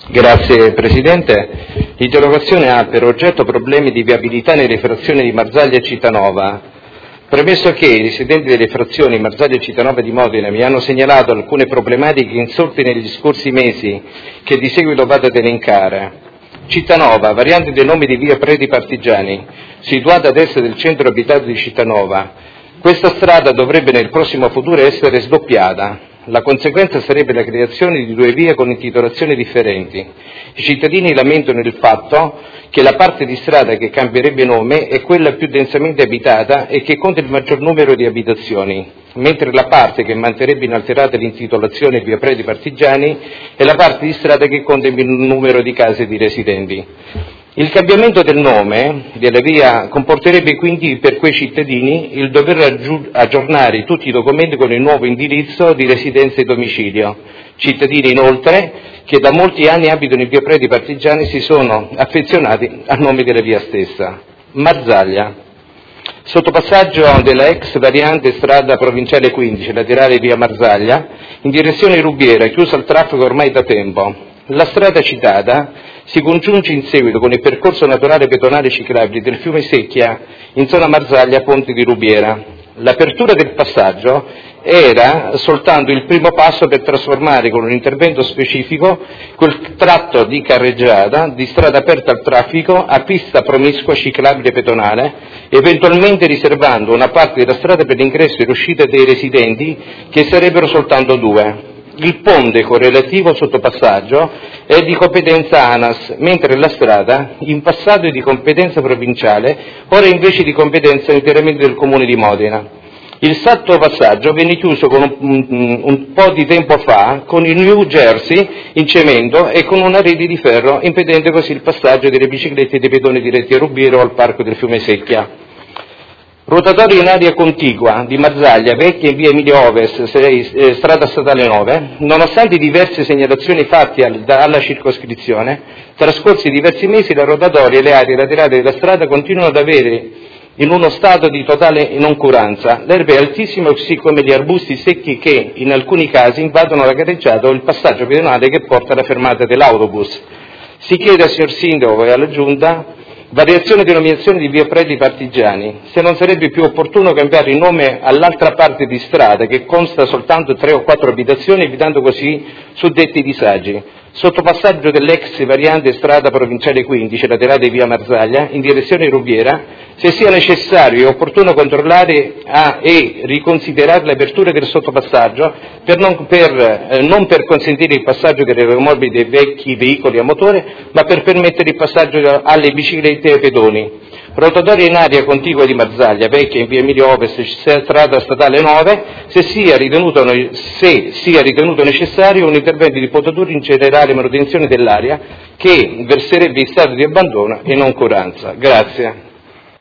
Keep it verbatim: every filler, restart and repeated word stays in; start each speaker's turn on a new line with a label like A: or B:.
A: Grazie Presidente. L'interrogazione ha per oggetto problemi di viabilità nelle frazioni di Marzaglia e Cittànova. Premesso che i residenti delle frazioni Marzaglia e Cittànova di Modena mi hanno segnalato alcune problematiche insorte negli scorsi mesi, che di seguito vado ad elencare. Cittànova, variante del nome di via Preti Partigiani, situata ad est del centro abitato di Cittànova. Questa strada dovrebbe nel prossimo futuro essere sdoppiata. La conseguenza sarebbe la creazione di due vie con intitolazioni differenti. I cittadini lamentano il fatto che la parte di strada che cambierebbe nome è quella più densamente abitata e che conta il maggior numero di abitazioni, mentre la parte che manterrebbe inalterata l'intitolazione via Preti Partigiani è la parte di strada che conta il numero di case di residenti. Il cambiamento del nome della via comporterebbe quindi per quei cittadini il dover aggiornare tutti i documenti con il nuovo indirizzo di residenza e domicilio. Cittadini inoltre che da molti anni abitano in via Preti Partigiani si sono affezionati al nome della via stessa. Marzaglia. Sottopassaggio della ex variante strada provinciale quindici, laterale via Marzaglia, in direzione Rubiera, chiusa al traffico ormai da tempo. La strada citata si congiunge in seguito con il percorso naturale pedonale ciclabile del fiume Secchia in zona Marzaglia Ponte di Rubiera. L'apertura del passaggio era soltanto il primo passo per trasformare con un intervento specifico quel tratto di carreggiata di strada aperta al traffico a pista promiscua ciclabile pedonale, eventualmente riservando una parte della strada per l'ingresso e l'uscita dei residenti, che sarebbero soltanto due. Il ponte correlativo sottopassaggio è di competenza ANAS, mentre la strada in passato è di competenza provinciale, ora invece di competenza interamente del Comune di Modena. Il sottopassaggio venne chiuso con un, un, un po' di tempo fa con il New Jersey in cemento e con una rete di ferro, impedendo così il passaggio delle biciclette e dei pedoni diretti a Rubiera o al parco del fiume Secchia. Rotatorio in area contigua di Marzaglia, vecchia in via Emilia Ovest, sei, eh, strada statale nove, nonostante diverse segnalazioni fatte al, da, alla circoscrizione, trascorsi diversi mesi la rotatoria e le aree laterali della strada continuano ad avere in uno stato di totale noncuranza. L'erba è altissima, così come gli arbusti secchi che in alcuni casi invadono la carreggiata o il passaggio pedonale che porta alla fermata dell'autobus. Si chiede al signor Sindaco e alla Giunta variazione di denominazione di via Preti Partigiani, se non sarebbe più opportuno cambiare il nome all'altra parte di strada che consta soltanto tre o quattro abitazioni, evitando così suddetti disagi. Sottopassaggio dell'ex variante strada provinciale quindici, laterale via Marzaglia, in direzione Rubiera, se sia necessario e opportuno controllare a, e riconsiderare l'apertura del sottopassaggio per non per, eh, non per consentire il passaggio delle aeromobili dei vecchi veicoli a motore, ma per permettere il passaggio alle biciclette e ai pedoni. Rotatoria in area contigua di Marzaglia, vecchia in via Emilia Ovest, strada statale nove, se sia ritenuto, se sia ritenuto necessario un intervento di potatura in generale manutenzione dell'area che verserebbe in stato di abbandono e noncuranza. Grazie.